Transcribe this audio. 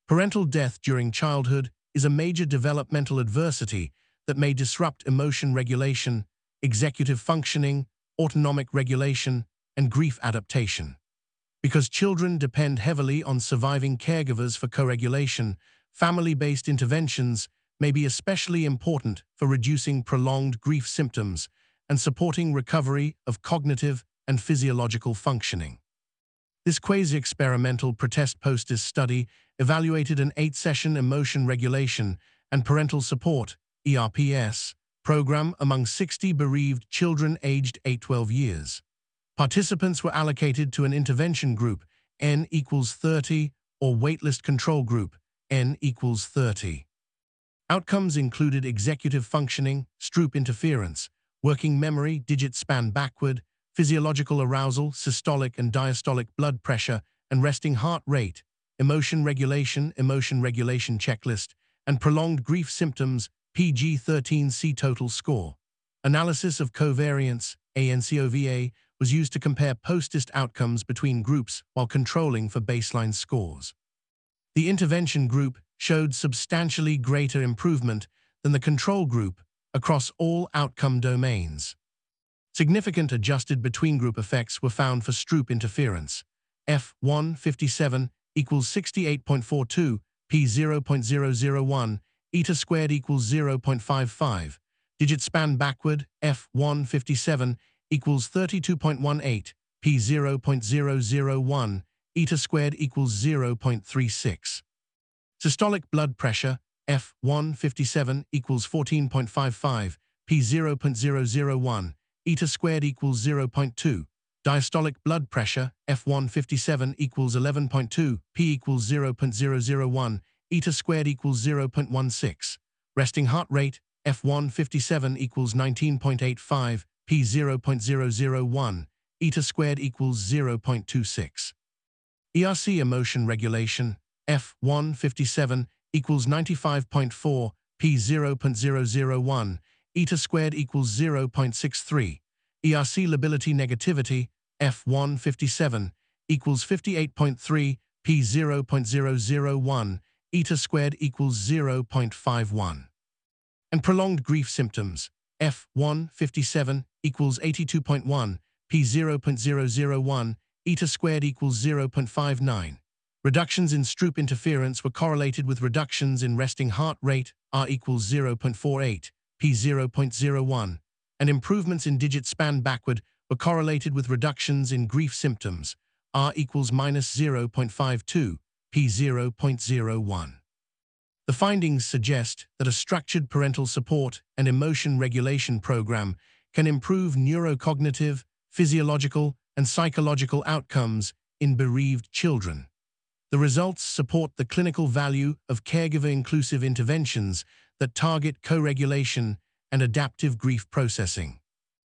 Parental death during childhood is a major developmental adversity that may disrupt emotion regulation, executive functioning, autonomic regulation, and grief adaptation. Because children depend heavily on surviving caregivers for co-regulation, family-based interventions may be especially important for reducing prolonged grief symptoms and supporting recovery of cognitive and physiological functioning. This quasi-experimental Protest-Postis study evaluated an 8-session emotion regulation and parental support (ERPS) program among 60 bereaved children aged 8-12 years. Participants were allocated to an intervention group, N equals 30, or waitlist control group, N equals 30. Outcomes included executive functioning, Stroop interference, working memory, digit span backward, physiological arousal, systolic and diastolic blood pressure, and resting heart rate, emotion regulation checklist, and prolonged grief symptoms, PG-13C total score. Analysis of covariance, ANCOVA, was used to compare post-ist outcomes between groups while controlling for baseline scores. The intervention group showed substantially greater improvement than the control group across all outcome domains. Significant adjusted between-group effects were found for Stroop interference. F157 equals 68.42, P0.001, eta squared equals 0.55. Digit span backward, F157 equals 32.18, P0.001, eta squared equals 0.36. Systolic blood pressure, F157 equals 14.55, P0.001, eta squared equals 0.2. Diastolic blood pressure, F157 equals 11.2, P equals 0.001, eta squared equals 0.16. Resting heart rate, F157 equals 19.85, P 0.001, eta squared equals 0.26. ERC emotion regulation, F157 equals 95.4, P 0.001, eta squared equals 0.63. ERC lability negativity, F157 equals 58.3, P 0.001, eta squared equals 0.51. And prolonged grief symptoms, F157 equals 82.1, P 0.001, eta squared equals 0.59. Reductions in Stroop interference were correlated with reductions in resting heart rate, R equals 0.48, P 0.01, and improvements in digit span backward were correlated with reductions in grief symptoms, R equals minus 0.52, P 0.01. The findings suggest that a structured parental support and emotion regulation program can improve neurocognitive, physiological, and psychological outcomes in bereaved children. The results support the clinical value of caregiver-inclusive interventions that target co-regulation and adaptive grief processing.